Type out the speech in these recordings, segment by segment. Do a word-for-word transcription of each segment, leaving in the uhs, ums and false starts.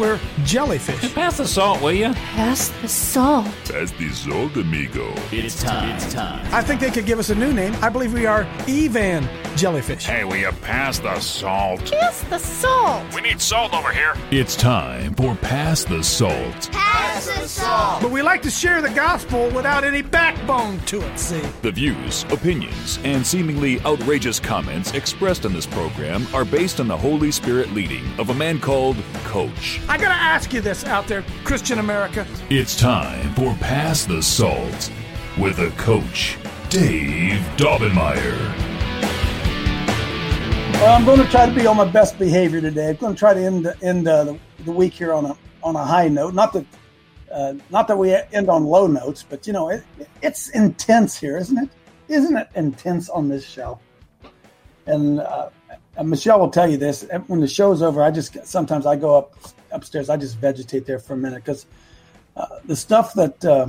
We're jellyfish. Pass the salt, will you? Pass the salt. Pass the salt, amigo. It's time. It's time. I think they could give us a new name. I believe we are Evan Jellyfish. Hey, will you pass the salt? Pass the salt. We need salt over here. It's time for Pass the Salt. Pass the salt. But we like to share the gospel without any backbone to it, see? The views, opinions, and seemingly outrageous comments expressed on this program are based on the Holy Spirit leading of a man called Coach. I gotta ask you this out there, Christian America. It's time for Pass the Salt with a Coach, Dave Daubenmire. Well, I'm going to try to be on my best behavior today. I'm going to try to end end uh, the, the week here on a on a high note. Not that uh, not that we end on low notes, but you know it, it's intense here, isn't it? Isn't it intense on this show? And, uh, and Michelle will tell you this: when the show's over, I just sometimes I go up upstairs. I just vegetate there for a minute because uh, the stuff that uh,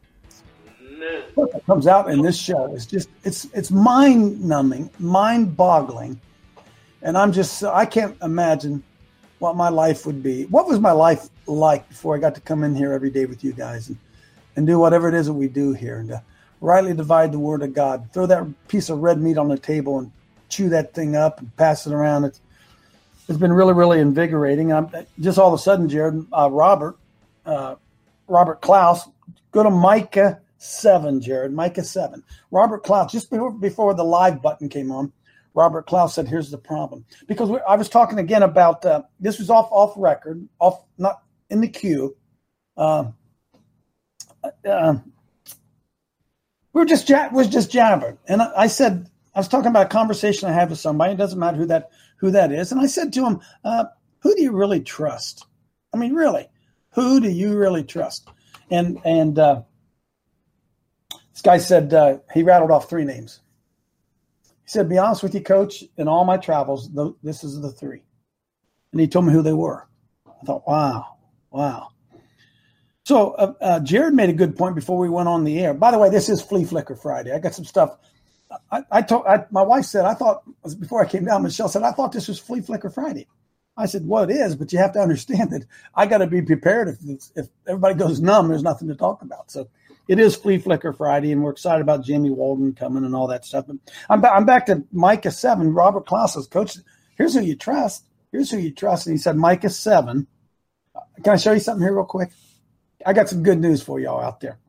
that comes out in this show is just it's it's mind numbing, mind boggling. And I'm just, I can't imagine what my life would be. What was my life like before I got to come in here every day with you guys and, and do whatever it is that we do here and to rightly divide the word of God, throw that piece of red meat on the table and chew that thing up and pass it around. It's, it's been really, really invigorating. I'm just all of a sudden, Jared, uh, Robert, uh, Robert Klaus, go to Micah seven, Jared, Micah seven. Robert Klaus, just before, before the live button came on, Robert Klaus said, here's the problem. Because we, I was talking again about, uh, this was off off record, off not in the queue. Uh, uh, we were just ja- was just jabbering. And I, I said, I was talking about a conversation I had with somebody. It doesn't matter who that who that is. And I said to him, uh, who do you really trust? I mean, really, who do you really trust? And, and uh, this guy said, uh, he rattled off three names. He said, be honest with you, Coach, in all my travels, th- this is the three. And he told me who they were. I thought, wow, wow. So uh, uh, Jared made a good point before we went on the air. By the way, this is Flea Flicker Friday. I got some stuff. I, I told I, my wife said, I thought, before I came down, Michelle said, I thought this was Flea Flicker Friday. I said, well, it is, but you have to understand that I got to be prepared. If, if everybody goes numb, there's nothing to talk about. So it is Flea Flicker Friday, and we're excited about Jamie Walden coming and all that stuff. But I'm, ba- I'm back to Micah seven. Robert Klaus says, Coach, here's who you trust. Here's who you trust. And he said, Micah seven. Can I show you something here real quick? I got some good news for y'all out there.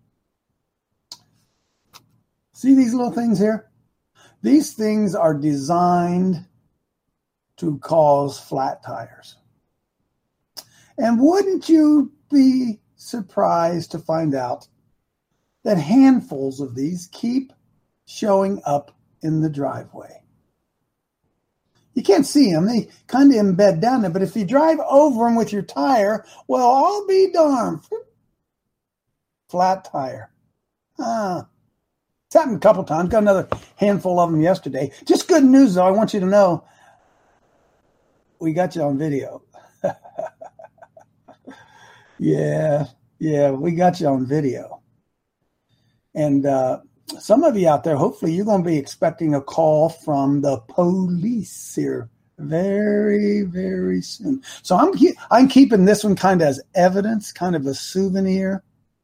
See these little things here? These things are designed to cause flat tires. And wouldn't you be surprised to find out that handfuls of these keep showing up in the driveway? You can't see them. They kind of embed down there. But if you drive over them with your tire, well, I'll be darned. Flat tire. Ah, it's happened a couple times. Got another handful of them yesterday. Just good news, though. I want you to know we got you on video. yeah, yeah, we got you on video. And uh, some of you out there, hopefully you're going to be expecting a call from the police here very, very soon. So I'm I'm keeping this one kind of as evidence, kind of a souvenir.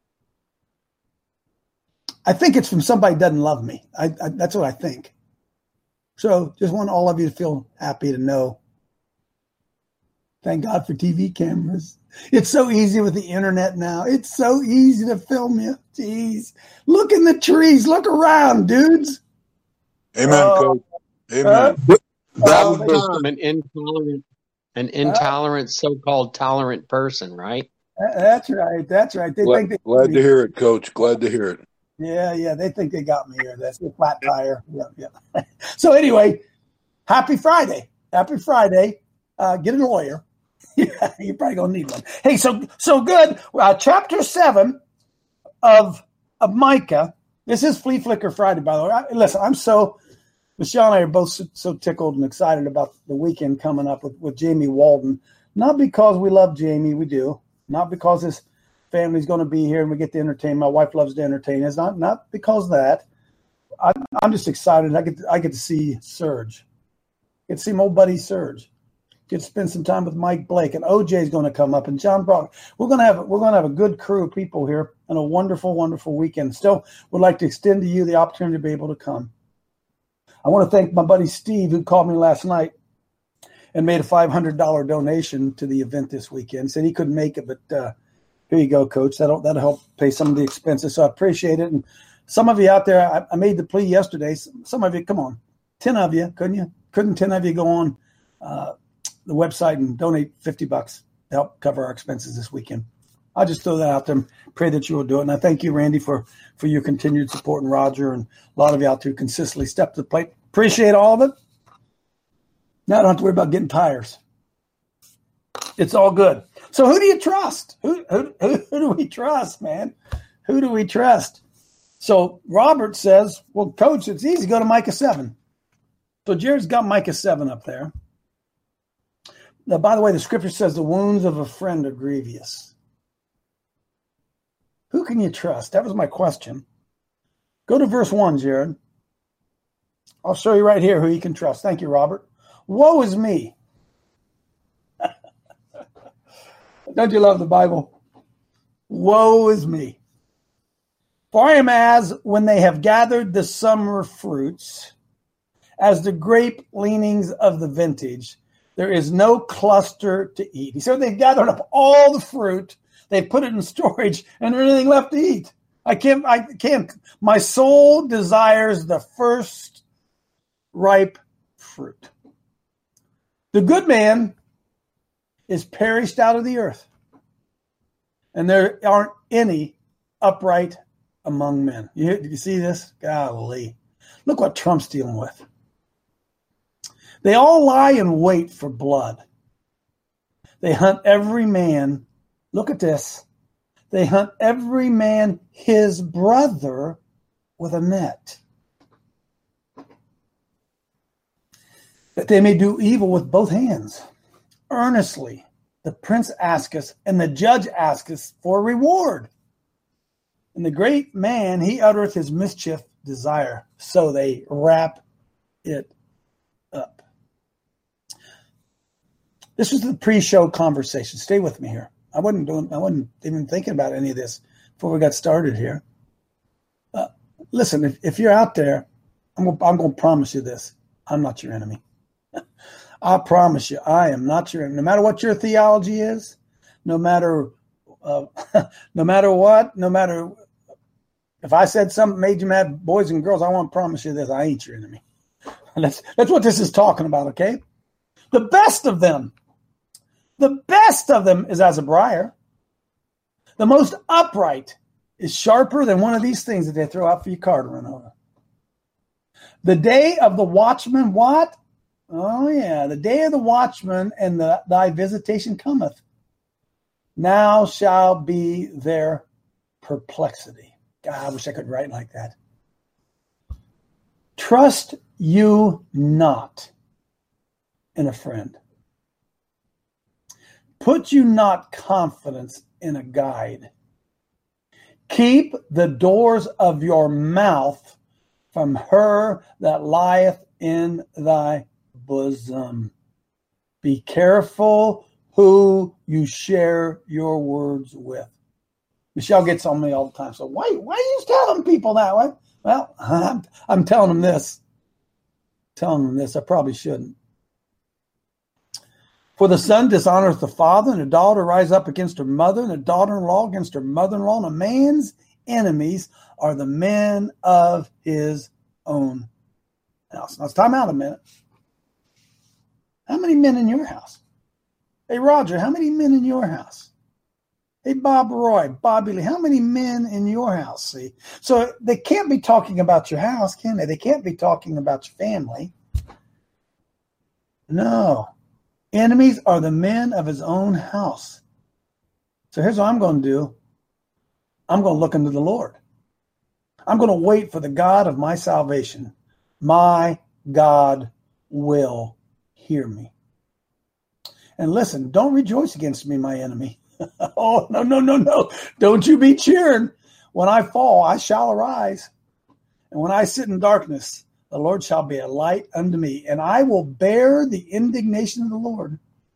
I think it's from somebody who doesn't love me. I, I, that's what I think. So just want all of you to feel happy to know. Thank God for T V cameras. It's so easy with the internet now. It's so easy to film you. Jeez. Look in the trees. Look around, dudes. Amen, uh, Coach. Amen. Uh, That would become an intolerant, an intolerant, so-called tolerant person, right? That's right. That's right. They Glad, think they glad to hear it, Coach. Glad to hear it. Yeah, yeah. They think they got me here. That's the flat tire. Yeah, yeah. So anyway, happy Friday. Happy Friday. Uh, get a lawyer. Yeah, you're probably gonna need one. Hey, so so good. Uh, chapter seven of of Micah. This is Flea Flicker Friday, by the way. I, listen, I'm so Michelle and I are both so, so tickled and excited about the weekend coming up with, with Jamie Walden. Not because we love Jamie, we do. Not because his family's going to be here and we get to entertain. My wife loves to entertain. It's not not because of that. I, I'm just excited. I get to, I get to see Serge. I get to see my old buddy Serge. Get to spend some time with Mike Blake, and O J is going to come up, and John Brock. We're going to have we're going to have a good crew of people here, and a wonderful, wonderful weekend. Still, would like to extend to you the opportunity to be able to come. I want to thank my buddy Steve, who called me last night and made a five hundred dollars donation to the event this weekend. Said he couldn't make it, but uh, here you go, Coach. That'll that'll help pay some of the expenses. So I appreciate it. And some of you out there, I, I made the plea yesterday. Some of you, come on, ten of you, couldn't you? Couldn't ten of you go on uh, the website and donate fifty bucks to help cover our expenses this weekend? I'll just throw that out there and pray that you will do it. And I thank you, Randy, for, for your continued support, and Roger, and a lot of you out there who consistently step to the plate. Appreciate all of it. Now I don't have to worry about getting tires. It's all good. So who do you trust? Who, who, who, who do we trust, man? Who do we trust? So Robert says, well, Coach, it's easy. Go to Micah seven. So Jared's got Micah seven up there. Now, by the way, the scripture says the wounds of a friend are grievous. Who can you trust? That was my question. Go to verse one, Jared. I'll show you right here who you can trust. Thank you, Robert. Woe is me. Don't you love the Bible? Woe is me. For I am as when they have gathered the summer fruits, as the grape leanings of the vintage. There is no cluster to eat. He said they've gathered up all the fruit, they've put it in storage, and there's anything left to eat. I can't, I can't. My soul desires the first ripe fruit. The good man is perished out of the earth, and there aren't any upright among men. You, you see this? Golly. Look what Trump's dealing with. They all lie in wait for blood. They hunt every man. Look at this. They hunt every man his brother with a net, that they may do evil with both hands. Earnestly, the prince asketh, and the judge asketh for reward. And the great man, he uttereth his mischief desire. So they wrap it up. This was the pre-show conversation. Stay with me here. I wasn't doing. I wasn't even thinking about any of this before we got started here. Uh, listen, if, if you're out there, I'm gonna, I'm going to promise you this: I'm not your enemy. I promise you, I am not your enemy. No matter what your theology is, no matter, uh, no matter what, no matter if I said something made you mad, boys and girls, I want to promise you this: I ain't your enemy. That's that's what this is talking about. Okay, the best of them. The best of them is as a briar. The most upright is sharper than one of these things that they throw out for your car to run over. The day of the watchman, what? Oh, yeah. The day of the watchman and the, thy visitation cometh. Now shall be their perplexity. God, I wish I could write like that. Trust you not in a friend. Put you not confidence in a guide. Keep the doors of your mouth from her that lieth in thy bosom. Be careful who you share your words with. Michelle gets on me all the time. So why, why are you telling people that way? Well, I'm, I'm telling them this. Telling them this. I probably shouldn't. For the son dishonoreth the father, and a daughter rise up against her mother, and a daughter-in-law against her mother-in-law. And a man's enemies are the men of his own house. Now, let's time out a minute. How many men in your house? Hey, Roger, how many men in your house? Hey, Bob Roy, Bobby Lee, how many men in your house? See, so they can't be talking about your house, can they? They can't be talking about your family. No. Enemies are the men of his own house. So here's what I'm going to do. I'm going to look into the Lord. I'm going to wait for the God of my salvation. My God will hear me. And listen, don't rejoice against me, my enemy. Oh, no, no, no, no. Don't you be cheering. When I fall, I shall arise. And when I sit in darkness, the Lord shall be a light unto me, and I will bear the indignation of the Lord.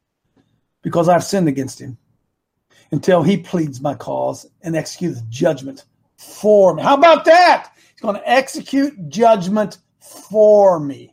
because I've sinned against him, until he pleads my cause and executes judgment for me. How about that? He's going to execute judgment for me.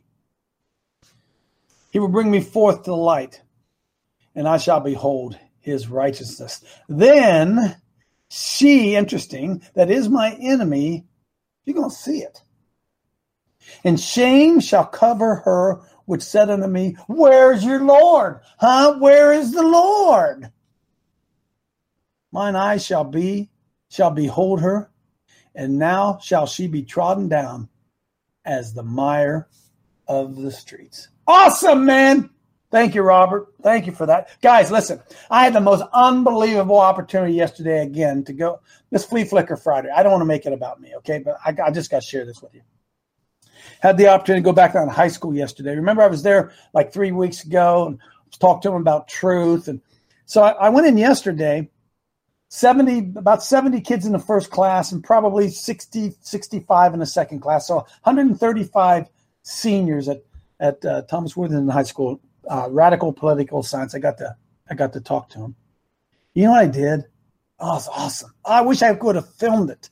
He will bring me forth to the light, and I shall behold his righteousness. Then she, interesting, that is my enemy, you're going to see it. And shame shall cover her which said unto me, where's your Lord? Huh? Where is the Lord? Mine eyes shall be, shall behold her, and now shall she be trodden down as the mire of the streets. Awesome, man. Thank you, Robert. Thank you for that. Guys, listen, I had the most unbelievable opportunity yesterday again to go, this Flea Flicker Friday. I don't want to make it about me, okay? But I, I just got to share this with you. Had the opportunity to go back down to high school yesterday. Remember, I was there like three weeks ago and talked to them about truth. And so I, I went in yesterday, seventy, about seventy kids in the first class and probably sixty, sixty-five in the second class. So one hundred thirty-five seniors at, at uh, Thomas Worthington High School, uh, radical political science. I got to, I got to talk to them. You know what I did? Oh, it's awesome. I wish I could have filmed it.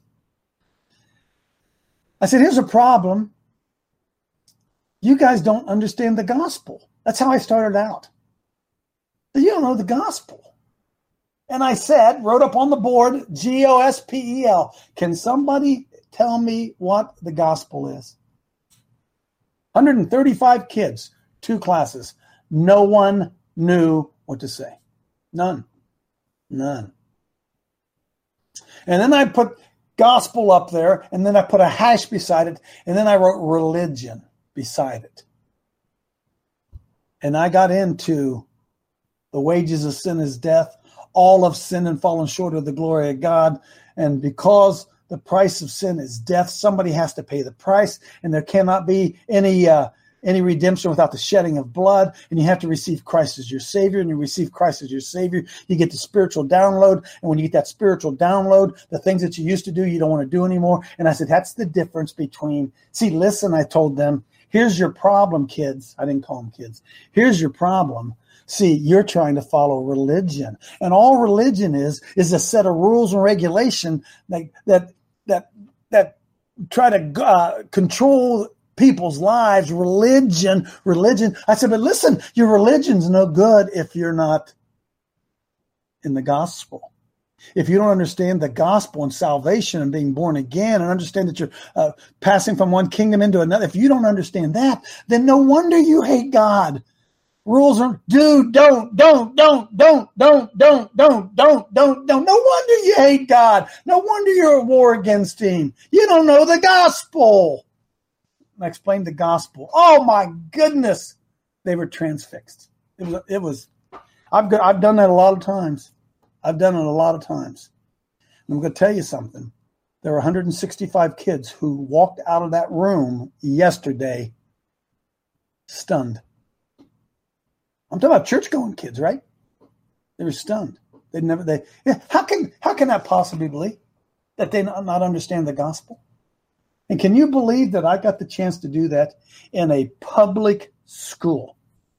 I said, here's a problem. You guys don't understand the gospel. That's how I started out. You don't know the gospel. And I said, wrote up on the board, G O S P E L. Can somebody tell me what the gospel is? one hundred thirty-five kids, two classes. No one knew what to say. None. None. And then I put gospel up there, and then I put a hash beside it, and then I wrote religion beside it. And I got into the wages of sin is death. All have sinned and fallen short of the glory of God. And because the price of sin is death, somebody has to pay the price. And there cannot be any uh, any redemption without the shedding of blood. And you have to receive Christ as your Savior. And you receive Christ as your Savior, you get the spiritual download. And when you get that spiritual download, the things that you used to do, you don't want to do anymore. And I said, that's the difference between, see, listen, I told them, here's your problem, kids. I didn't call them kids. Here's your problem. See, you're trying to follow religion. And all religion is, is a set of rules and regulation that, that, that, that try to uh, control people's lives. Religion, religion. I said, but listen, your religion's no good if you're not in the gospel. If you don't understand the gospel and salvation and being born again and understand that you're uh, passing from one kingdom into another, if you don't understand that, then no wonder you hate God. Rules are do, don't, don't, don't, don't, don't, don't, don't, don't, don't, don't. No wonder you hate God. No wonder you're at war against him. You don't know the gospel. I explained the gospel. Oh my goodness. They were transfixed. It was, it was, I've got, I've done that a lot of times. I've done it a lot of times. And I'm going to tell you something. There were one hundred sixty-five kids who walked out of that room yesterday stunned. I'm talking about church-going kids, right? They were stunned. They never. They. Yeah, how can how can that possibly be that they not, not understand the gospel? And can you believe that I got the chance to do that in a public school?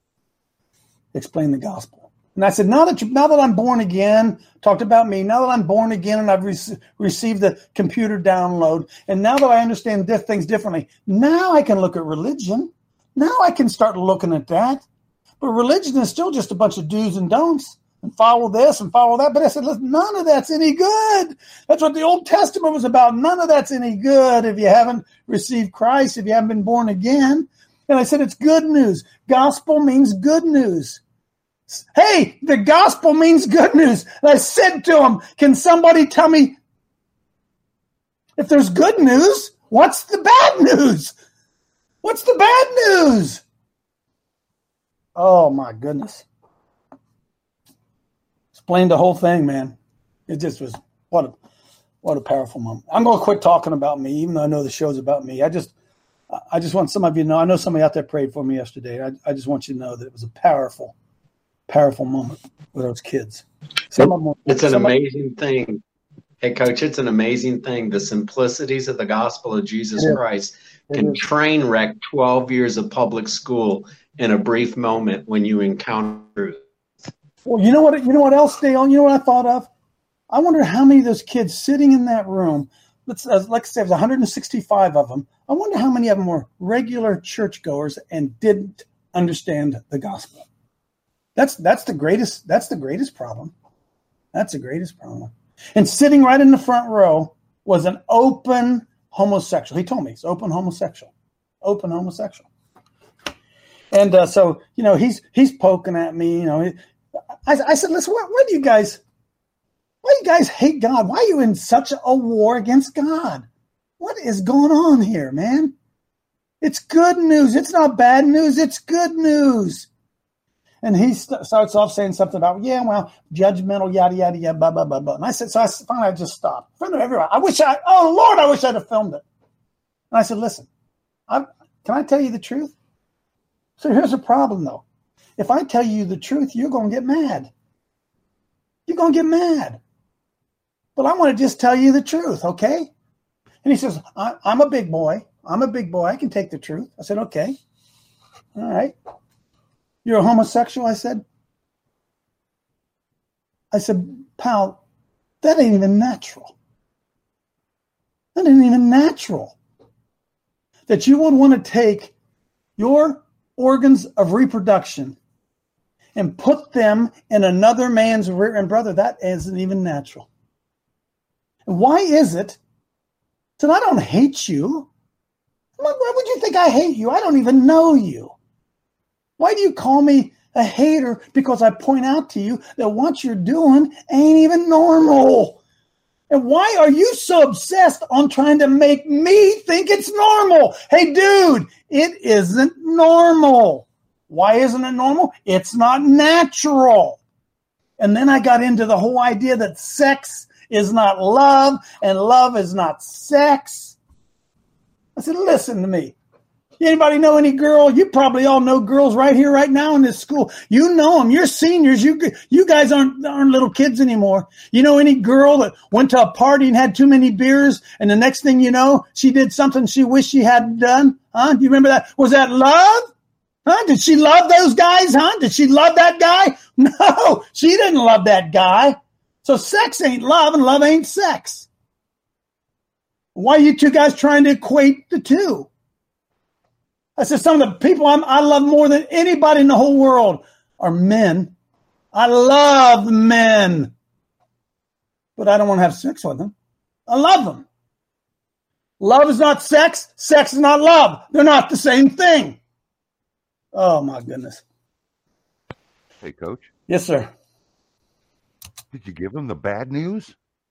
Explain the gospel. And I said, now that you, now that I'm born again, talked about me. Now that I'm born again and I've re- received the computer download, and now that I understand diff- things differently, now I can look at religion. Now I can start looking at that. But religion is still just a bunch of do's and don'ts and follow this and follow that. But I said, listen, none of that's any good. That's what the Old Testament was about. None of that's any good if you haven't received Christ, if you haven't been born again. And I said, it's good news. Gospel means good news. Hey, the gospel means good news. And I said to him, can somebody tell me if there's good news, what's the bad news? What's the bad news? Oh, my goodness. Explained the whole thing, man. It just was, what a what a powerful moment. I'm going to quit talking about me, even though I know the show's about me. I just I just want some of you to know, I know somebody out there prayed for me yesterday. I, I just want you to know that it was a powerful, powerful moment with those kids. Some of them, it's an some amazing of, thing. Hey, Coach, it's an amazing thing. The simplicities of the gospel of Jesus yeah, Christ can train wreck twelve years of public school in a brief moment when you encounter truth. Well, you know what? You know what else, Dale? You know what I thought of? I wonder how many of those kids sitting in that room. Let's uh, like I say, it was one hundred sixty-five of them. I wonder how many of them were regular churchgoers and didn't understand the gospel. That's that's the greatest. That's the greatest problem. That's the greatest problem. And sitting right in the front row was an open homosexual. He told me he's open homosexual, open homosexual. And uh, so you know he's he's poking at me. You know, I, I said, listen, why, why do you guys? Why do you guys hate God? Why are you in such a war against God? What is going on here, man? It's good news. It's not bad news. It's good news. And he st- starts off saying something about, yeah, well, judgmental, yada, yada, yada, blah, blah, blah, blah. And I said, so I finally I just stopped. In front of everyone. I wish I, oh, Lord, I wish I'd have filmed it. And I said, listen, I'm, can I tell you the truth? So here's the problem, though. If I tell you the truth, you're going to get mad. You're going to get mad. But I want to just tell you the truth, okay? And he says, I, I'm a big boy. I'm a big boy. I can take the truth. I said, okay. All right. You're a homosexual, I said. I said, pal, that ain't even natural. That ain't even natural. That you would want to take your organs of reproduction and put them in another man's rear end. Brother, that isn't even natural. Why is it that I don't hate you? Why would you think I hate you? I don't even know you. Why do you call me a hater? Because I point out to you that what you're doing ain't even normal. And why are you so obsessed on trying to make me think it's normal? Hey, dude, it isn't normal. Why isn't it normal? It's not natural. And then I got into the whole idea that sex is not love, and love is not sex. I said, listen to me. Anybody know any girl? You probably all know girls right here, right now in this school. You know them. You're seniors. You you guys aren't, aren't little kids anymore. You know any girl that went to a party and had too many beers, and the next thing you know, she did something she wished she hadn't done? Huh? Do you remember that? Was that love? Huh? Did she love those guys? Huh? Did she love that guy? No, she didn't love that guy. So sex ain't love and love ain't sex. Why are you two guys trying to equate the two? I said some of the people I'm, I love more than anybody in the whole world are men. I love men. But I don't want to have sex with them. I love them. Love is not sex. Sex is not love. They're not the same thing. Oh, my goodness. Hey, Coach. Yes, sir. Did you give them the bad news?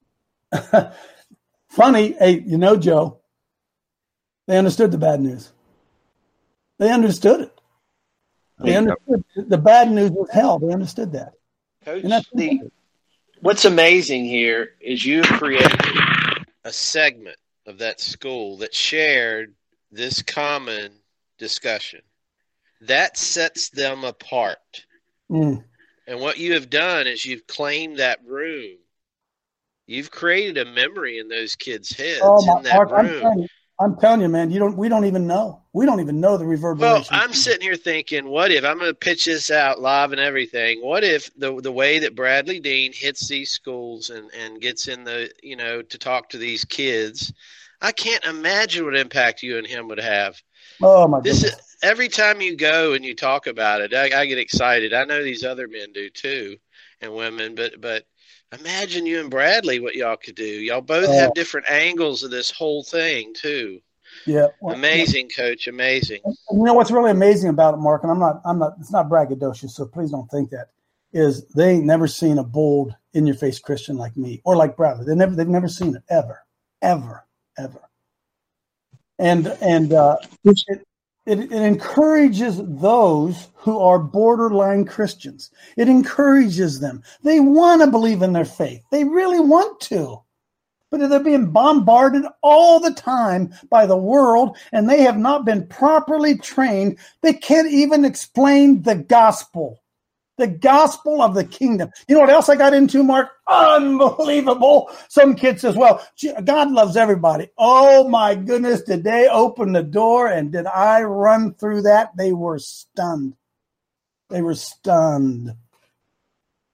Funny, hey, you know, Joe, they understood the bad news. They understood it. They understood the bad news was hell. They understood that. Coach, the, what's amazing here is you created a segment of that school that shared this common discussion. That sets them apart. Mm. And what you have done is you've claimed that room. You've created a memory in those kids' heads oh, my, in that Mark, room. I'm telling, you, I'm telling you, man, you don't. We don't even know. We don't even know the reverberation. Well, I'm sitting here thinking, what if I'm going to pitch this out live and everything? What if the the way that Bradley Dean hits these schools and, and gets in the you know to talk to these kids? I can't imagine what impact you and him would have. Oh my this goodness. Is, every time you go and you talk about it, I, I get excited. I know these other men do too, and women. But but imagine you and Bradley, what y'all could do. Y'all both Oh. have different angles of this whole thing too. Yeah. Well, Amazing, Coach. Amazing. And you know what's really amazing about it, Mark, and I'm not, I'm not, it's not braggadocious, so please don't think that, is they ain't never seen a bold, in-your-face Christian like me or like Bradley. They never, they've never seen it ever, ever, ever. And and uh, it, it it encourages those who are borderline Christians. It encourages them. They want to believe in their faith. They really want to. But they're being bombarded all the time by the world, and they have not been properly trained. They can't even explain the gospel, the gospel of the kingdom. You know what else I got into, Mark? Unbelievable. Some kid says, well, God loves everybody. Oh, my goodness. Did they open the door, and did I run through that? They were stunned. They were stunned.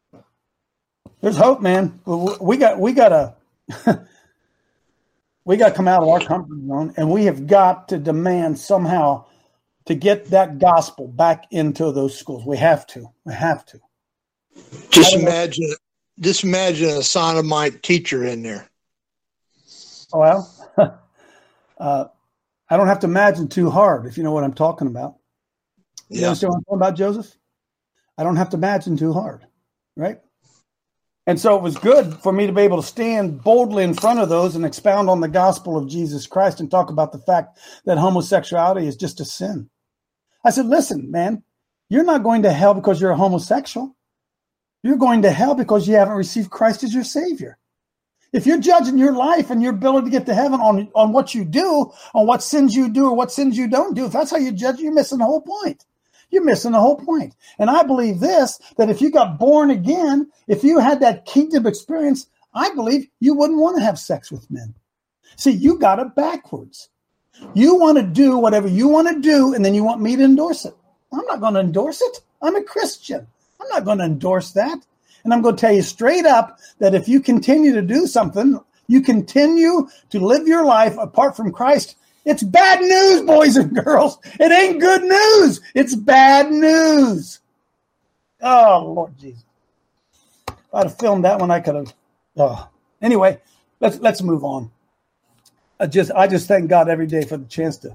There's hope, man. We got we got to we got to come out of our comfort zone, and we have got to demand somehow to get that gospel back into those schools. We have to. We have to. Just imagine, just imagine a sodomite teacher in there. Well, uh, I don't have to imagine too hard, if you know what I'm talking about. You Yeah. understand what I'm talking about, Joseph? I don't have to imagine too hard, right? And so it was good for me to be able to stand boldly in front of those and expound on the gospel of Jesus Christ and talk about the fact that homosexuality is just a sin. I said, listen, man, you're not going to hell because you're a homosexual. You're going to hell because you haven't received Christ as your Savior. If you're judging your life and your ability to get to heaven on, on what you do, on what sins you do or what sins you don't do, if that's how you judge, you're missing the whole point. You're missing the whole point. And I believe this, that if you got born again, if you had that kingdom experience, I believe you wouldn't want to have sex with men. See, you got it backwards. You want to do whatever you want to do, and then you want me to endorse it. I'm not going to endorse it. I'm a Christian. I'm not going to endorse that. And I'm going to tell you straight up that if you continue to do something, you continue to live your life apart from Christ, it's bad news, boys and girls. It ain't good news. It's bad news. Oh, Lord Jesus. If I'd have filmed that one, I could have. Oh. Anyway, let's let's move on. I just I just thank God every day for the chance to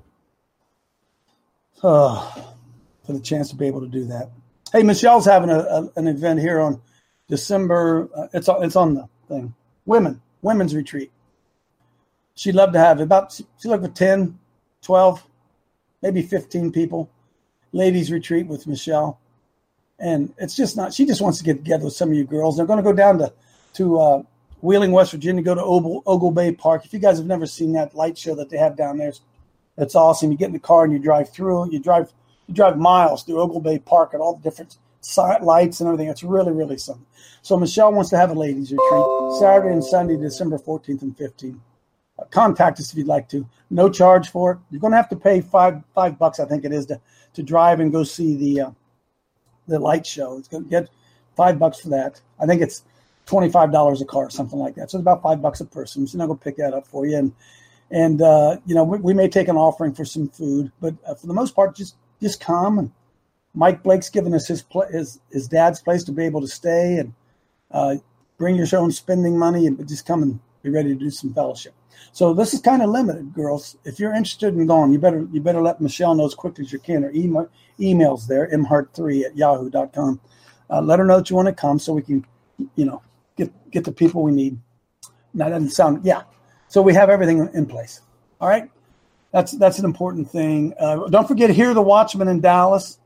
oh, for the chance to be able to do that. Hey, Michelle's having a, a, an event here on December. Uh, it's on, it's on the thing. Women, women's retreat. She'd love to have about, she'd like for ten, twelve, maybe fifteen people. Ladies retreat with Michelle. And it's just not, she just wants to get together with some of you girls. They're going to go down to, to uh, Wheeling, West Virginia, go to Ogle, Ogle Bay Park. If you guys have never seen that light show that they have down there, it's, it's awesome. You get in the car and you drive through, you drive, you drive miles through Ogle Bay Park and all the different lights and everything. It's really, really something. So Michelle wants to have a ladies retreat Saturday and Sunday, December fourteenth and fifteenth. Uh, contact us if you'd like to. No charge for it. You're going to have to pay five five bucks, I think it is, to, to drive and go see the uh, the light show. It's going to get five bucks for that. I think it's twenty-five dollars a car, something like that. So it's about five bucks a person. So I'm going to pick that up for you. And, and uh, you know, we, we may take an offering for some food, but uh, for the most part, just just come. And Mike Blake's given us his, pl- his, his dad's place to be able to stay and uh, bring your own spending money and just come and be ready to do some fellowship. So this is kind of limited, girls. If you're interested in going, you better you better let Michelle know as quickly as you can. Her email, email's there, m hart three at yahoo dot com. Uh, let her know that you want to come so we can, you know, get get the people we need. That doesn't sound, yeah. So we have everything in place. All right? That's that's an important thing. Uh, don't forget, Hear the Watchman in Dallas.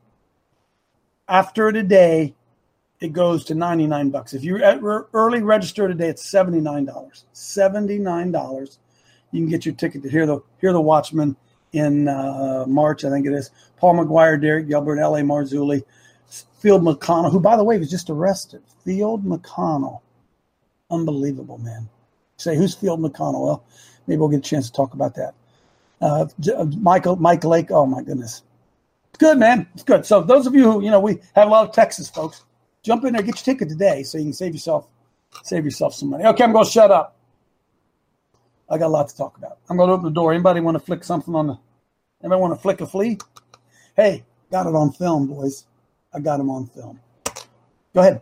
After today, it goes to ninety-nine bucks. If you early register today, it's seventy-nine dollars. seventy-nine dollars. You can get your ticket to hear the hear the Watchman in uh, March, I think it is. Paul McGuire, Derek Gilbert, L A. Marzulli, Field McConnell, who, by the way, was just arrested. Field McConnell. Unbelievable, man. Say, who's Field McConnell? Well, maybe we'll get a chance to talk about that. Uh, Michael, Mike Lake, oh, my goodness. It's good, man. It's good. So those of you who, you know, we have a lot of Texas folks, jump in there, get your ticket today so you can save yourself save yourself some money. Okay, I'm going to shut up. I got a lot to talk about. I'm going to open the door. Anybody want to flick something on the – anybody want to flick a flea? Hey, got it on film, boys. I got him on film. Go ahead.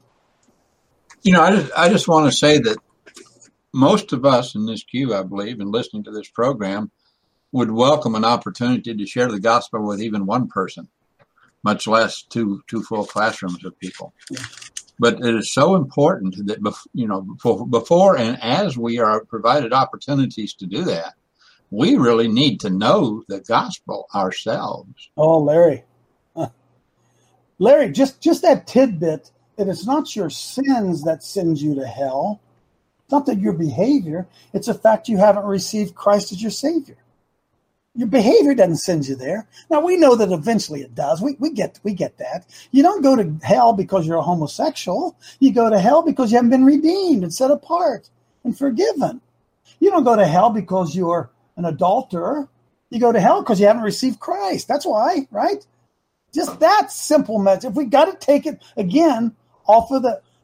You know, I just, I just want to say that most of us in this queue, I believe, and listening to this program, would welcome an opportunity to share the gospel with even one person, much less two two full classrooms of people. Yeah. But it is so important that, you know, before, before and as we are provided opportunities to do that, we really need to know the gospel ourselves. Oh, Larry. Huh. Larry, just, just that tidbit that it's not your sins that sends you to hell. It's not that your behavior. It's the fact you haven't received Christ as your Savior. Your behavior doesn't send you there. Now, we know that eventually it does. We we get we get that. You don't go to hell because you're a homosexual. You go to hell because you haven't been redeemed and set apart and forgiven. You don't go to hell because you're an adulterer. You go to hell because you haven't received Christ. That's why, right? Just that simple message. If we got to take it, again, off of the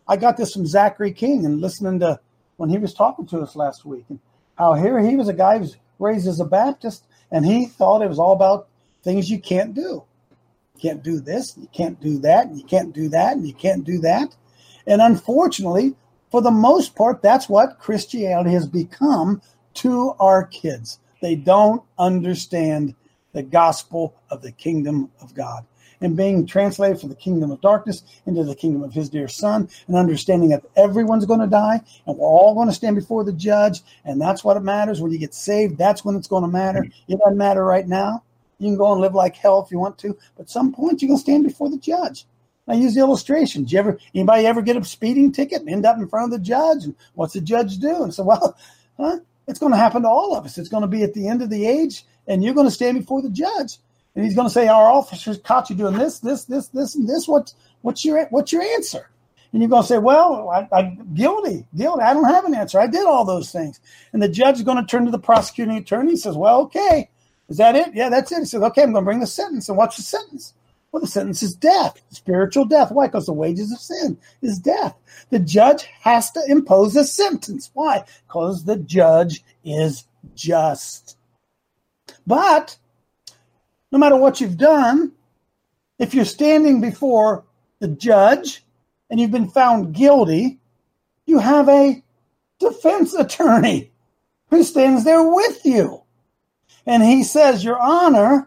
I got this from Zachary King and listening to when he was talking to us last week, and how here he was a guy who was raised as a Baptist, and he thought it was all about things you can't do. You can't do this, you can't do that, and you can't do that, and you can't do that. And unfortunately, for the most part, that's what Christianity has become to our kids. They don't understand the gospel of the kingdom of God, and being translated from the kingdom of darkness into the kingdom of his dear son, and understanding that everyone's going to die and we're all going to stand before the judge. And that's what it matters. When you get saved, that's when it's going to matter. It doesn't matter right now. You can go and live like hell if you want to, but at some point you're going to stand before the judge. I use the illustration. Did you ever, anybody ever get a speeding ticket and end up in front of the judge? And what's the judge do? And so, well, huh? It's going to happen to all of us. It's going to be at the end of the age, and you're going to stand before the judge. And he's going to say, our officers caught you doing this, this, this, this, and this. What, what's your what's your answer? And you're going to say, well, I, I'm guilty, guilty. I don't have an answer. I did all those things. And the judge is going to turn to the prosecuting attorney. He says, well, okay, is that it? Yeah, that's it. He says, okay, I'm going to bring the sentence. And what's the sentence? Well, the sentence is death, spiritual death. Why? Because the wages of sin is death. The judge has to impose a sentence. Why? Because the judge is just. But no matter what you've done, if you're standing before the judge and you've been found guilty, you have a defense attorney who stands there with you. And he says, Your Honor,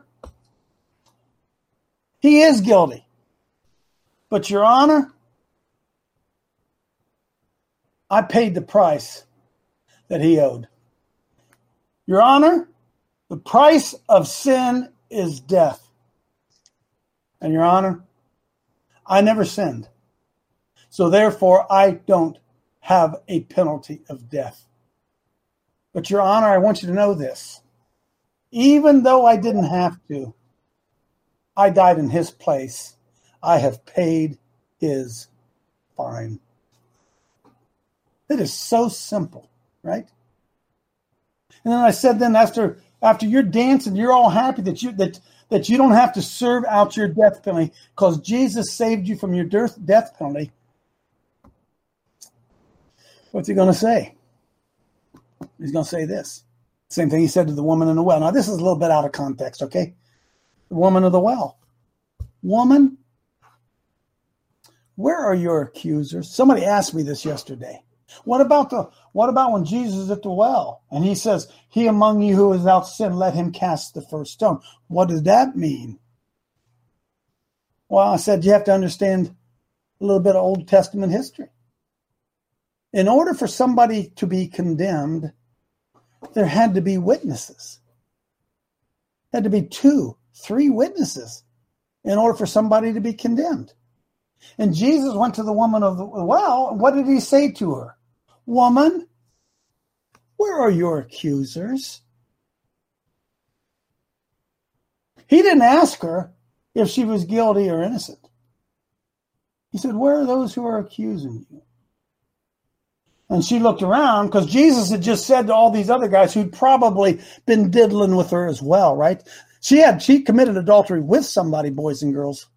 he is guilty. But Your Honor, I paid the price that he owed. Your Honor, the price of sin is death. And Your Honor, I never sinned. So therefore, I don't have a penalty of death. But Your Honor, I want you to know this. Even though I didn't have to, I died in his place. I have paid his fine. It is so simple, right? And then I said, then after after you're dancing, you're all happy that you that that you don't have to serve out your death penalty because Jesus saved you from your death penalty. What's he going to say? He's going to say this. Same thing he said to the woman in the well. Now, this is a little bit out of context, okay? The woman of the well. Woman, where are your accusers? Somebody asked me this yesterday. What about the what about when Jesus is at the well and he says, he among you who is without sin, let him cast the first stone. What does that mean? Well, I said you have to understand a little bit of Old Testament history. In order for somebody to be condemned, there had to be witnesses. There had to be two, three witnesses in order for somebody to be condemned. And Jesus went to the woman of the well, and what did he say to her? Woman, where are your accusers? He didn't ask her if she was guilty or innocent. He said, where are those who are accusing you? And she looked around because Jesus had just said to all these other guys who'd probably been diddling with her as well, right? She had she committed adultery with somebody, boys and girls.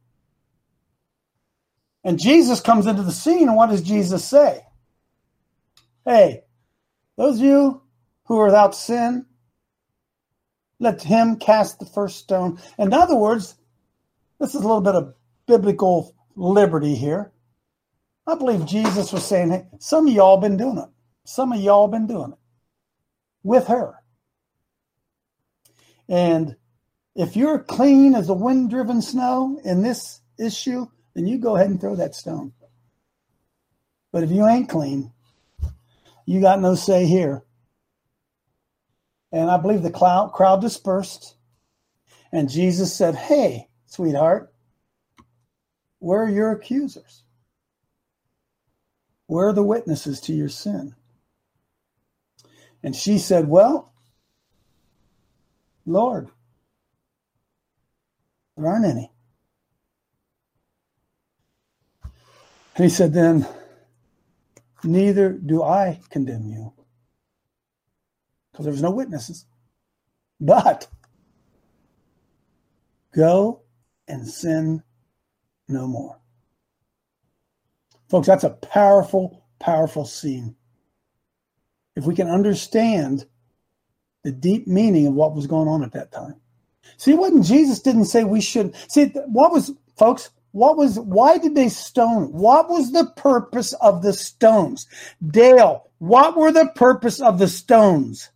And Jesus comes into the scene, and what does Jesus say? Hey, those of you who are without sin, let him cast the first stone. In other words, this is a little bit of biblical liberty here. I believe Jesus was saying, hey, some of y'all been doing it. Some of y'all been doing it with her. And if you're clean as a wind-driven snow in this issue, then you go ahead and throw that stone. But if you ain't clean, you got no say here. And I believe the crowd, crowd dispersed. And Jesus said, hey, sweetheart, where are your accusers? Where are the witnesses to your sin? And she said, well, Lord, there aren't any. And he said, then, neither do I condemn you. Because there was no witnesses. But go and sin no more. Folks, that's a powerful, powerful scene. If we can understand the deep meaning of what was going on at that time. See, it wasn't Jesus didn't say we should. See, what was, folks, what was, why did they stone? What was the purpose of the stones? Dale, what were the purpose of the stones?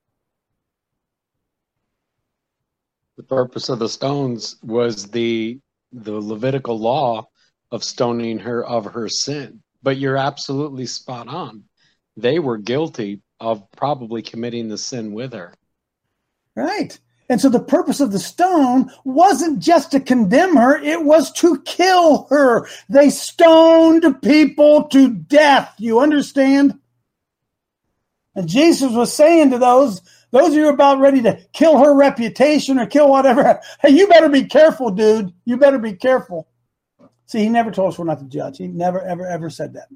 The purpose of the stones was the the Levitical law of stoning her of her sin. But you're absolutely spot on. They were guilty of probably committing the sin with her. Right. And so the purpose of the stone wasn't just to condemn her, it was to kill her. They stoned people to death. You understand? And Jesus was saying to those, those of you about ready to kill her reputation or kill whatever, hey, you better be careful, dude. You better be careful. See, he never told us we're not to judge. He never, ever, ever said that.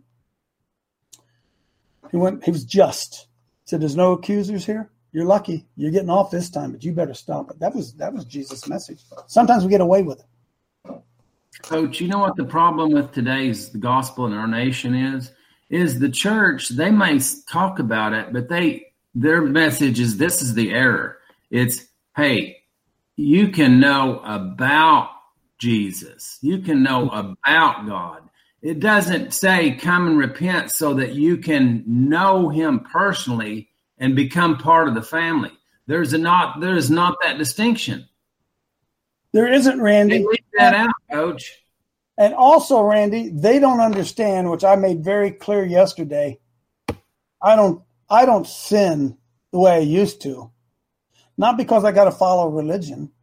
He went, he was just. He said, there's no accusers here. You're lucky. You're getting off this time, but you better stop it. That was that was Jesus' message. Sometimes we get away with it. Coach, you know what the problem with today's gospel in our nation is? Is the church, they may talk about it, but they their message is this is the error. It's, hey, you can know about Jesus. You can know about God. It doesn't say come and repent so that you can know him personally and become part of the family. There's a not there is not that distinction. There isn't, Randy. They leave that out, Coach. And also, Randy, they don't understand, which I made very clear yesterday. I don't I don't sin the way I used to. Not because I got to follow religion.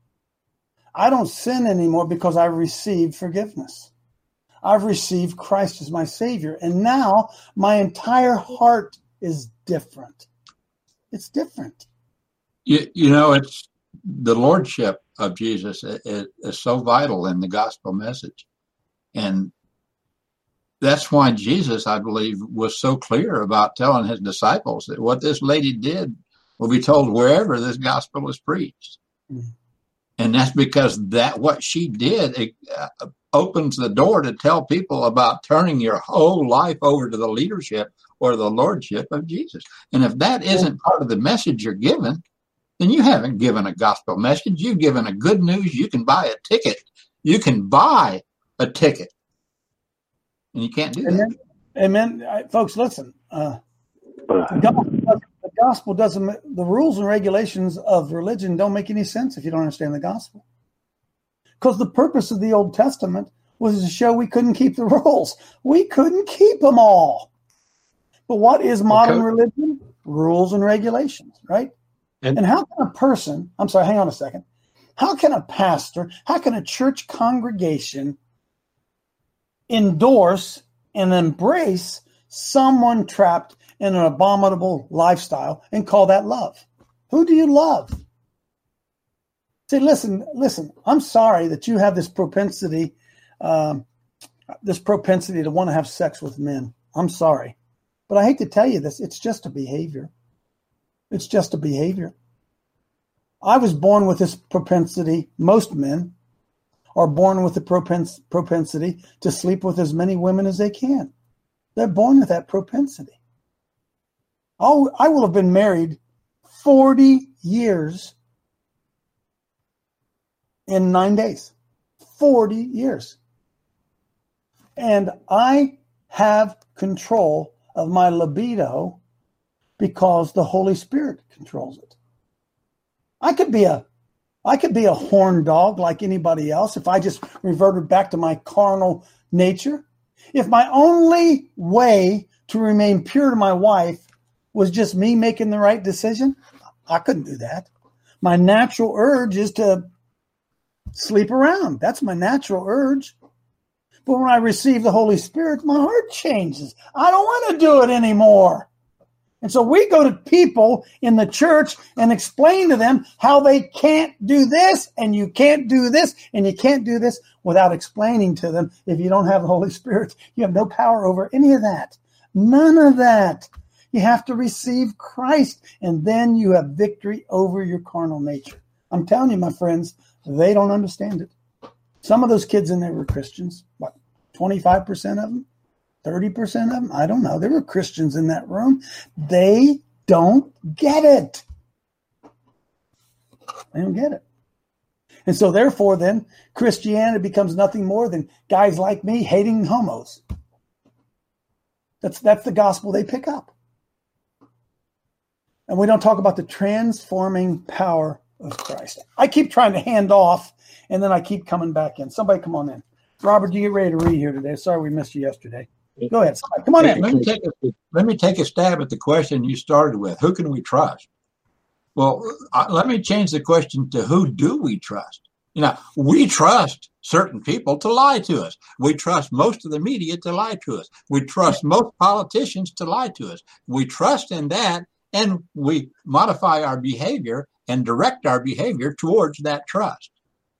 I don't sin anymore because I've received forgiveness. I've received Christ as my Savior. And now my entire heart is different. It's different. You, you know, it's the lordship of Jesus is, is so vital in the gospel message. And that's why Jesus, I believe, was so clear about telling his disciples that what this lady did will be told wherever this gospel is preached. Mm-hmm. And that's because that what she did it, uh, opens the door to tell people about turning your whole life over to the leadership or the lordship of Jesus. And if that isn't part of the message you're given, then you haven't given a gospel message. You've given a good news. You can buy a ticket. You can buy a ticket. And you can't do Amen. that. Amen. I, folks, listen. Uh, the, gospel, the gospel doesn't, the rules and regulations of religion don't make any sense if you don't understand the gospel. Because the purpose of the Old Testament was to show we couldn't keep the rules. We couldn't keep them all. But what is modern okay. religion? Rules and regulations, right? And, and how can a person, I'm sorry, hang on a second. How can a pastor, how can a church congregation endorse and embrace someone trapped in an abominable lifestyle and call that love? Who do you love? See, listen, listen, I'm sorry that you have this propensity, um, this propensity to want to have sex with men. I'm sorry. But I hate to tell you this, it's just a behavior. It's just a behavior. I was born with this propensity. Most men are born with the propens- propensity to sleep with as many women as they can. They're born with that propensity. I'll, I will have been married forty years in nine days. forty years. And I have control of my libido because the Holy Spirit controls it. I could be a I could be a horn dog like anybody else if I just reverted back to my carnal nature. If my only way to remain pure to my wife was just me making the right decision, I couldn't do that. My natural urge is to sleep around. That's my natural urge. But when I receive the Holy Spirit, my heart changes. I don't want to do it anymore. And so we go to people in the church and explain to them how they can't do this, and you can't do this, and you can't do this without explaining to them, if you don't have the Holy Spirit, you have no power over any of that. None of that. You have to receive Christ, and then you have victory over your carnal nature. I'm telling you, my friends, they don't understand it. Some of those kids in there were Christians. What, twenty-five percent of them? thirty percent of them, I don't know. There were Christians in that room. They don't get it. They don't get it. And so therefore then Christianity becomes nothing more than guys like me hating homos. That's that's the gospel they pick up. And we don't talk about the transforming power of Christ. I keep trying to hand off, and then I keep coming back in. Somebody come on in. Robert, you get ready to read here today. Sorry we missed you yesterday. Go ahead. Somebody, come on in. Let me, take a, let me take a stab at the question you started with. Who can we trust? Well, uh, let me change the question to who do we trust? You know, we trust certain people to lie to us. We trust most of the media to lie to us. We trust most politicians to lie to us. We trust in that, and we modify our behavior and direct our behavior towards that trust.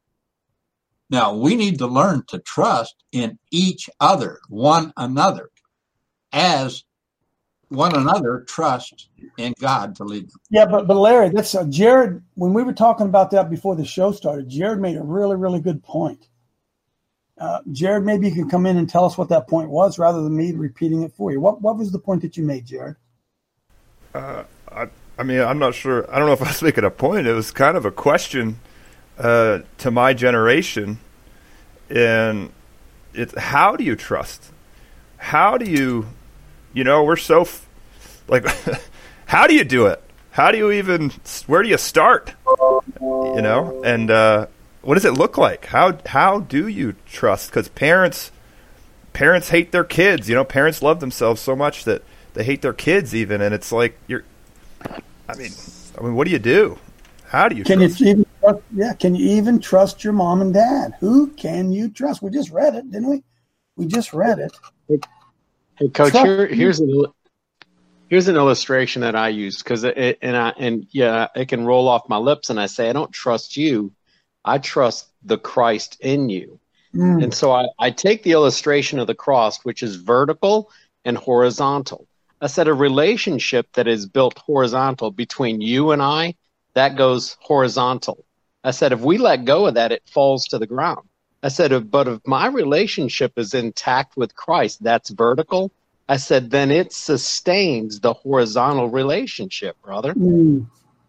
Now, we need to learn to trust in each other, one another, as one another trust in God to lead them. Yeah, but, but Larry, that's uh, Jared, when we were talking about that before the show started, Jared made a really, really good point. Uh, Jared, maybe you can come in and tell us what that point was rather than me repeating it for you. What what was the point that you made, Jared? Uh, I, I mean, I'm not sure. I don't know if I was making a point. It was kind of a question uh, to my generation. And it's, how do you trust? How do you, you know, we're so, f- like, how do you do it? How do you even, where do you start? You know, and uh, what does it look like? How how do you trust? Because parents, parents hate their kids. You know, parents love themselves so much that they hate their kids even. And it's like, you're, I mean, I mean, what do you do? How do you can trust? You even, yeah, can you even trust your mom and dad? Who can you trust? We just read it, didn't we? We just read it. Hey, Coach, here, here's an here's an illustration that I use because it and I and yeah, it can roll off my lips, and I say I don't trust you, I trust the Christ in you. Mm. And so I, I take the illustration of the cross, which is vertical and horizontal. I said a relationship that is built horizontal between you and I, that goes horizontal. I said, if we let go of that, it falls to the ground. I said, but if my relationship is intact with Christ, that's vertical. I said, then it sustains the horizontal relationship, brother. Mm.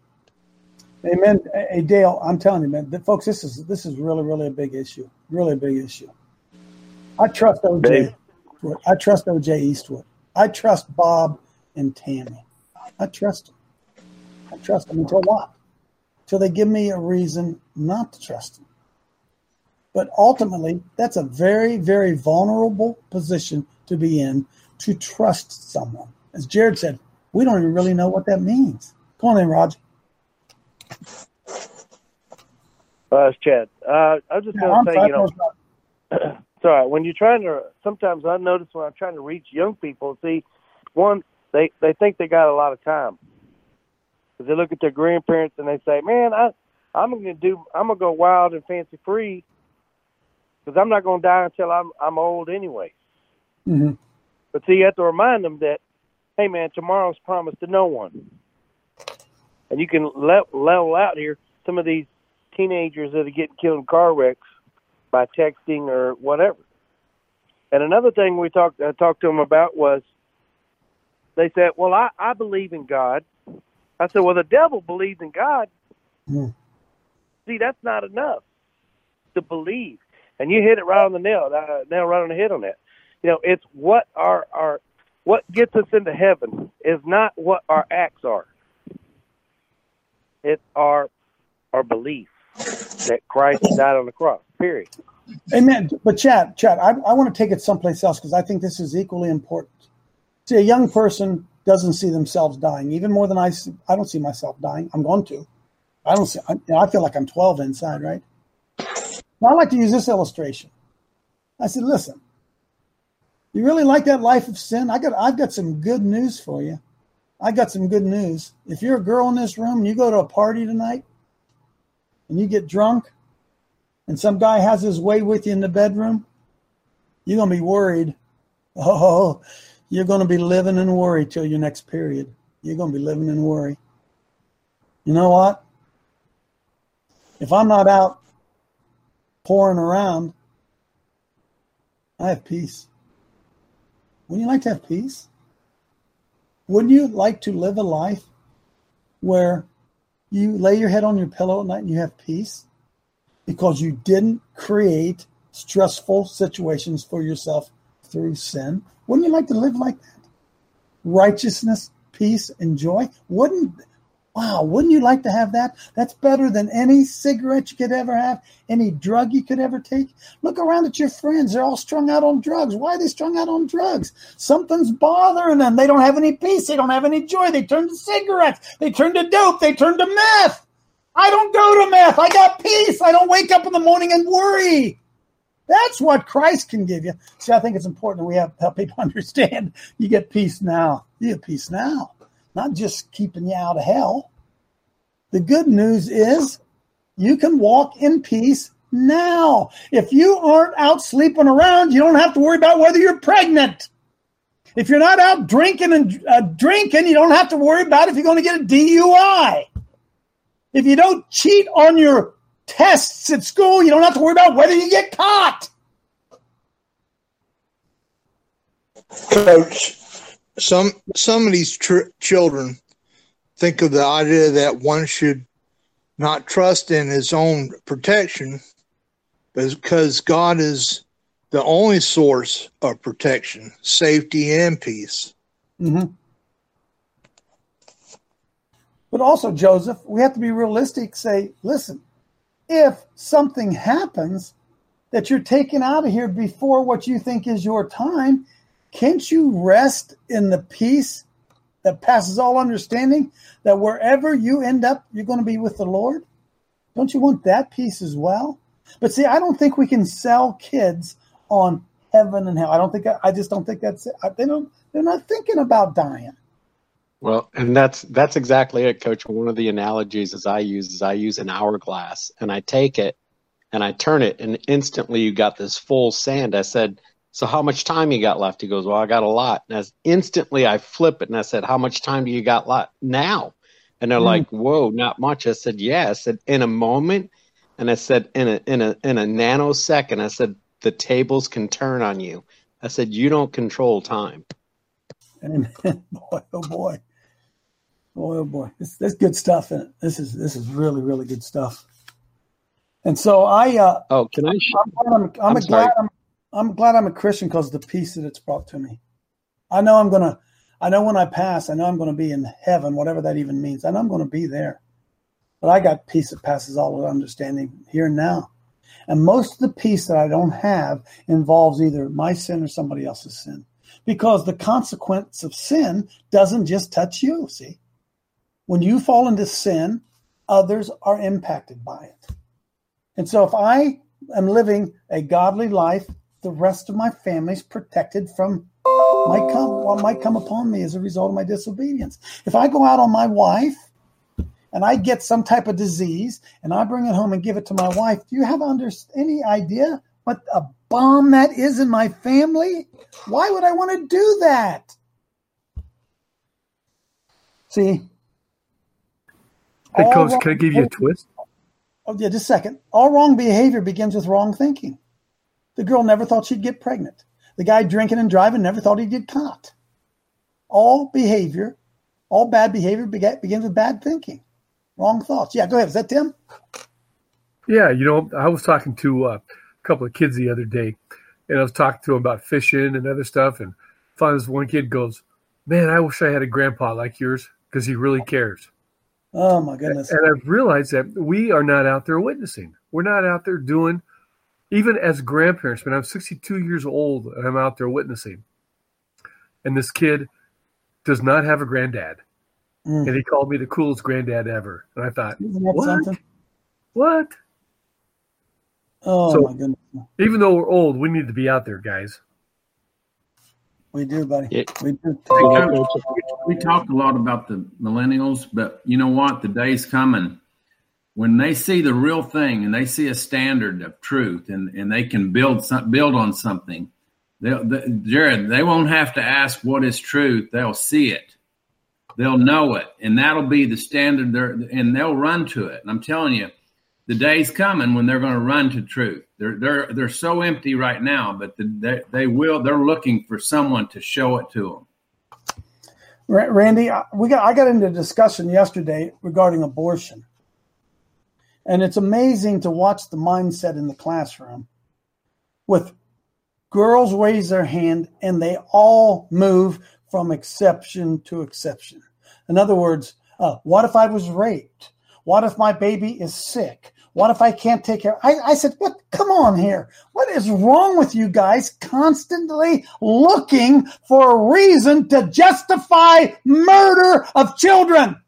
Amen. Hey, Dale, I'm telling you, man, folks, this is this is really, really a big issue. Really a big issue. I trust O J. Eastwood. I trust O J Eastwood. I trust Bob and Tammy. I trust them. I trust them until what? Until they give me a reason not to trust them. But ultimately, that's a very, very vulnerable position to be in, to trust someone. As Jared said, we don't even really know what that means. Come on in, Roger. Uh, it's Chad. Uh, I was just going to say, you know, sorry, when you're trying to, sometimes I notice when I'm trying to reach young people, see, one, they, they think they got a lot of time. Because they look at their grandparents and they say, man, I, I'm going to do, I'm going to go wild and fancy free because I'm not going to die until I'm I'm old anyway. Mm-hmm. But see, you have to remind them that, hey, man, tomorrow's promised to no one. And you can le- level out here some of these teenagers that are getting killed in car wrecks by texting or whatever. And another thing we talked I talked to them about was they said, well, I, I believe in God. I said, well, the devil believes in God. Mm. See, that's not enough to believe. And you hit it right on the nail, uh, nail right on the head on that. You know, it's what our, our what gets us into heaven is not what our acts are. It's our our belief that Christ died on the cross, period. Amen. But Chad, Chad, I, I want to take it someplace else because I think this is equally important. See, a young person doesn't see themselves dying, even more than I see. I don't see myself dying. I'm going to. I don't see. I, you know, I feel like I'm twelve inside, right? Now, I like to use this illustration. I said, listen, you really like that life of sin? I got, I've got some good news for you. I got some good news. If you're a girl in this room and you go to a party tonight and you get drunk and some guy has his way with you in the bedroom, you're going to be worried. Oh, you're going to be living in worry till your next period. You're going to be living in worry. You know what? If I'm not out pouring around, I have peace. Wouldn't you like to have peace? Wouldn't you like to live a life where you lay your head on your pillow at night and you have peace because you didn't create stressful situations for yourself through sin? Wouldn't you like to live like that? Righteousness, peace, and joy. Wouldn't, wow, wouldn't you like to have that? That's better than any cigarette you could ever have, any drug you could ever take. Look around at your friends. They're all strung out on drugs. Why are they strung out on drugs? Something's bothering them. They don't have any peace. They don't have any joy. They turn to cigarettes. They turn to dope. They turn to meth. I don't go to meth. I got peace. I don't wake up in the morning and worry. That's what Christ can give you. See, I think it's important that we have help people understand you get peace now. You get peace now, not just keeping you out of hell. The good news is you can walk in peace now. If you aren't out sleeping around, you don't have to worry about whether you're pregnant. If you're not out drinking and uh, drinking, you don't have to worry about if you're going to get a D U I. If you don't cheat on your tests at school, you don't have to worry about whether you get caught. Coach, some some of these tr- children think of the idea that one should not trust in his own protection because God is the only source of protection, safety, and peace. Mm-hmm. But also, Joseph, we have to be realistic, say, listen, if something happens that you're taken out of here before what you think is your time, can't you rest in the peace that passes all understanding, that wherever you end up, you're going to be with the Lord? Don't you want that peace as well? But see, I don't think we can sell kids on heaven and hell. I don't think, I just don't think that's it. They don't, they're not thinking about dying. Well, and that's that's exactly it, Coach. One of the analogies is I use is I use an hourglass, and I take it and I turn it, and instantly you got this full sand. I said, so how much time you got left? He goes, well, I got a lot. And as instantly I flip it, and I said, how much time do you got left now? And they're mm. like, whoa, not much. I said, yeah. I said, in a moment, and I said, in a in a in a nanosecond, I said, the tables can turn on you. I said, you don't control time. Amen. Boy, oh boy. Boy, oh boy, this, this good stuff in it. This is this is really really good stuff. And so I. Uh, oh, can I? Sh- I'm, I'm, I'm, I'm glad I'm, I'm glad I'm a Christian because of the peace that it's brought to me. I know I'm gonna. I know when I pass, I know I'm going to be in heaven, whatever that even means. I know I'm going to be there. But I got peace that passes all understanding here and now. And most of the peace that I don't have involves either my sin or somebody else's sin, because the consequence of sin doesn't just touch you. See. When you fall into sin, others are impacted by it. And so if I am living a godly life, the rest of my family is protected from might come, what might come upon me as a result of my disobedience. If I go out on my wife and I get some type of disease and I bring it home and give it to my wife, do you have under, any idea what a bomb that is in my family? Why would I want to do that? See? Hey, Coach, can I give you a twist? Oh, yeah, just a second. All wrong behavior begins with wrong thinking. The girl never thought she'd get pregnant. The guy drinking and driving never thought he'd get caught. All behavior, all bad behavior begins with bad thinking. Wrong thoughts. Yeah, go ahead. Is that Tim? Yeah, you know, I was talking to uh, a couple of kids the other day, and I was talking to them about fishing and other stuff, and finally this one kid goes, man, I wish I had a grandpa like yours because he really cares. Oh, my goodness. And I've realized that we are not out there witnessing. We're not out there doing, even as grandparents, but I'm sixty-two years old and I'm out there witnessing. And this kid does not have a granddad. Mm. And he called me the coolest granddad ever. And I thought, what? Something? What? Oh, so, my goodness. Even though we're old, we need to be out there, guys. We do, buddy. Yeah. We do. We talk a lot about the millennials, but you know what? The day's coming when they see the real thing and they see a standard of truth, and, and they can build some, build on something. They'll, they, Jared, they won't have to ask what is truth. They'll see it. They'll know it, and that'll be the standard there, and they'll run to it. And I'm telling you, the day's coming when they're going to run to truth. They're they're they're so empty right now, but the, they they will. They're looking for someone to show it to them. Randy, we got I got into a discussion yesterday regarding abortion, and it's amazing to watch the mindset in the classroom. With girls raise their hand, and they all move from exception to exception. In other words, uh, what if I was raped? What if my baby is sick? What if I can't take care? I, I said, "What? Come on here. What is wrong with you guys constantly looking for a reason to justify murder of children?"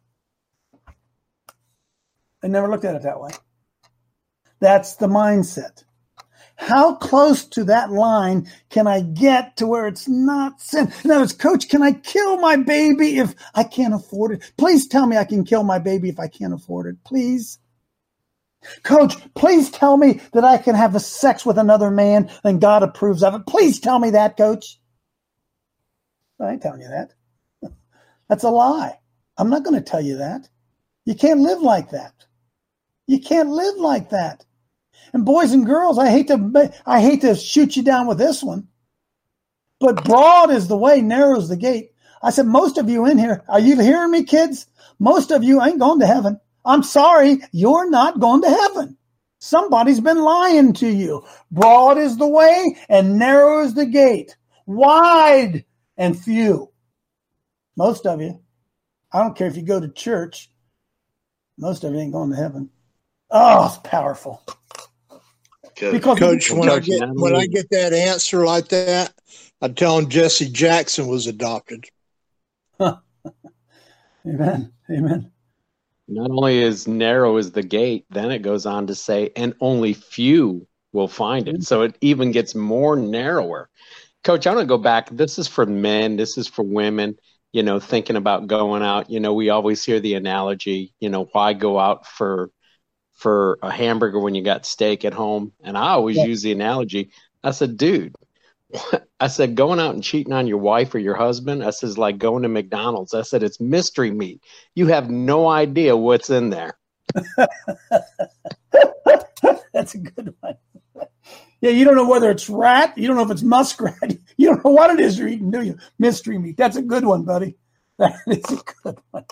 I never looked at it that way. That's the mindset. How close to that line can I get to where it's not sin? In other words, Coach, can I kill my baby if I can't afford it? Please tell me I can kill my baby if I can't afford it. Please. Coach, please tell me that I can have a sex with another man and God approves of it. Please tell me that, Coach. I ain't telling you that. That's a lie. I'm not going to tell you that. You can't live like that. You can't live like that. And boys and girls, I hate to I hate to shoot you down with this one, but broad is the way, narrow is the gate. I said, most of you in here, are you hearing me, kids? Most of you ain't going to heaven. I'm sorry, you're not going to heaven. Somebody's been lying to you. Broad is the way and narrow is the gate. Wide and few. Most of you, I don't care if you go to church, most of you ain't going to heaven. Oh, it's powerful. Because Coach, when I get when I get that answer like that, I tell him Jesse Jackson was adopted. Huh. Amen. Amen. Not only is narrow is the gate, then it goes on to say, and only few will find it. So it even gets more narrower. Coach, I'm going to go back. This is for men. This is for women, you know, thinking about going out. You know, we always hear the analogy, you know, why go out for for a hamburger when you got steak at home? And I always yeah. use the analogy. I said, dude, I said, going out and cheating on your wife or your husband, I said, is like going to McDonald's. I said, it's mystery meat. You have no idea what's in there. That's a good one. Yeah, you don't know whether it's rat. You don't know if it's muskrat. You don't know what it is you're eating, do you? Mystery meat. That's a good one, buddy. That is a good one.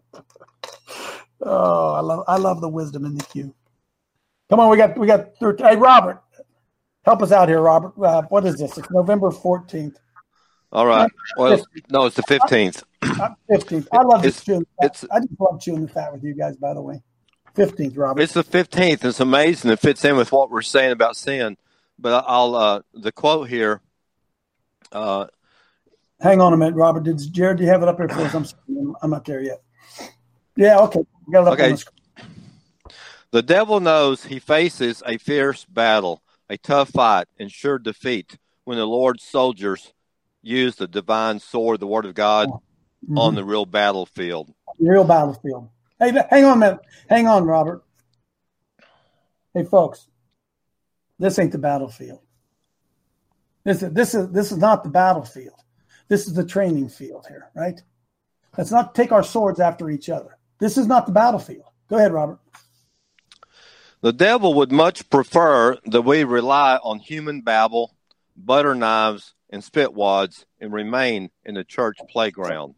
Oh, I love I love the wisdom in the queue. Come on, we got we got thirteen. Hey, Robert, help us out here, Robert. Uh, what is this? It's November fourteenth. All right. Well, no, it's the fifteenth. fifteenth. I love it's, chewing. It's, I just love chewing the fat with you guys. By the way, fifteenth, Robert. It's the fifteenth. It's amazing. It fits in with what we're saying about sin. But I'll uh, the quote here. Uh, Hang on a minute, Robert. Did Jared? Do you have it up here for us? I'm I'm not there yet. Yeah. Okay. Got it up okay. on the screen. The devil knows he faces a fierce battle, a tough fight, and sure defeat when the Lord's soldiers use the divine sword, the Word of God, mm-hmm. on the real battlefield. Real battlefield. Hey, hang on a minute. Hang on, Robert. Hey, folks. This ain't the battlefield. This is this is this is not the battlefield. This is the training field here, right? Let's not take our swords after each other. This is not the battlefield. Go ahead, Robert. The devil would much prefer that we rely on human babble, butter knives, and spit wads and remain in the church playground.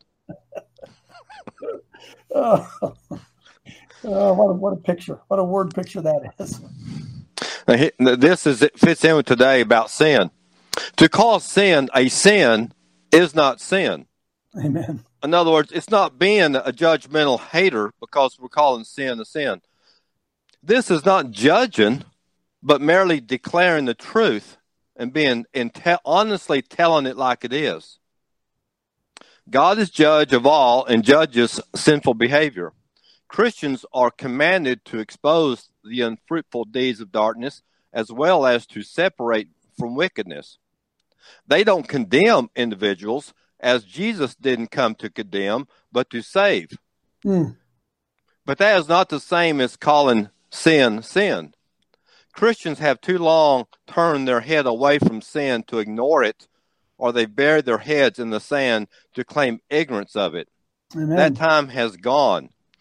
oh, oh, what a, what a picture. What a word picture that is. This is it fits in with today about sin. To call sin a sin is not sin. Amen. In other words, it's not being a judgmental hater because we're calling sin a sin. This is not judging, but merely declaring the truth and being inte- honestly telling it like it is. God is judge of all and judges sinful behavior. Christians are commanded to expose the unfruitful deeds of darkness as well as to separate from wickedness. They don't condemn individuals, as Jesus didn't come to condemn, but to save. Mm. But that is not the same as calling sin sin. Christians have too long turned their head away from sin to ignore it, or they bury their heads in the sand to claim ignorance of it. Amen. That time has gone.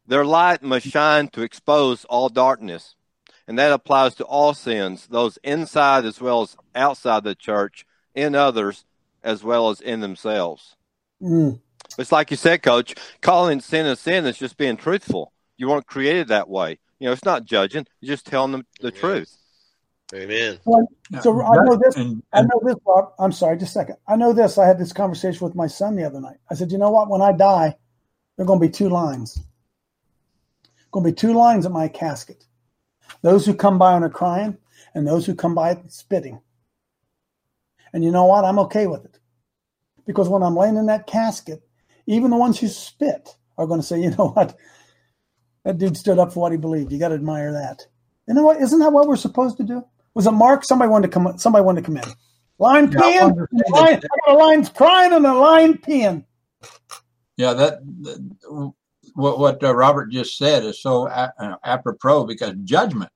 Their light must shine to expose all darkness. And that applies to all sins, those inside as well as outside the church, in others as well as in themselves. Mm. It's like you said, Coach, calling sin a sin is just being truthful. You weren't created that way. You know, it's not judging. You're just telling them the Amen. truth. Amen. Well, so I know this. I know this, Rob. I'm sorry, just a second. I know this. I had this conversation with my son the other night. I said, you know what? When I die, there are going to be two lines. Going to be two lines at my casket. Those who come by and are crying, and those who come by spitting. And you know what? I'm okay with it. Because when I'm laying in that casket, even the ones who spit are going to say, you know what? That dude stood up for what he believed. You got to admire that. You know what? Isn't that what we're supposed to do? Was it Mark? Somebody wanted to come. Somebody wanted to come in. Line Yeah, peeing. I Line, I got a line crying and a line peeing. Yeah, that, that what what uh, Robert just said is so a, uh, apropos, because judgment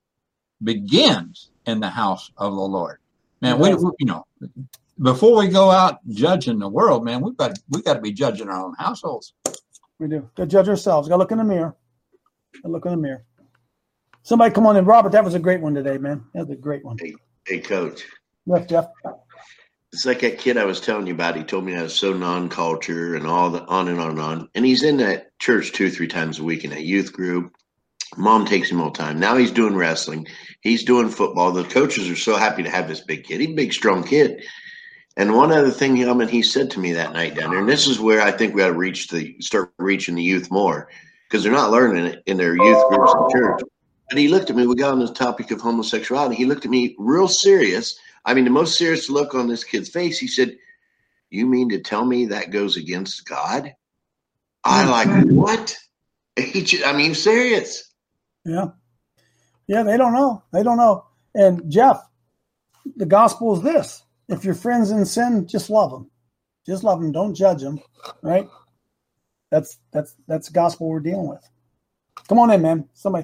begins in the house of the Lord. Man, we, we you know before we go out judging the world, man, we've got we got to be judging our own households. We do. Go judge ourselves. Got to look in the mirror. Got to look in the mirror. Somebody come on in. Robert, that was a great one today, man. That was a great one. Hey, hey Coach. Yes, Jeff. It's like that kid I was telling you about. He told me I was so non-culture and all the on and on and on. And he's in that church two, three times a week in that youth group. Mom takes him all the time. Now he's doing wrestling. He's doing football. The coaches are so happy to have this big kid. He's a big, strong kid. And one other thing, I mean, he said to me that night down there, and this is where I think we got to reach the start reaching the youth more, because they're not learning it in their youth groups in church. But he looked at me. We got on the topic of homosexuality. He looked at me real serious. I mean, the most serious look on this kid's face. He said, "You mean to tell me that goes against God?" I like, what? He just, I mean, serious. Yeah. Yeah, they don't know. They don't know. And Jeff, the gospel is this. If your friend's in sin, just love them. Just love them. Don't judge them. Right? That's that's that's the gospel we're dealing with. Come on in, man. Somebody.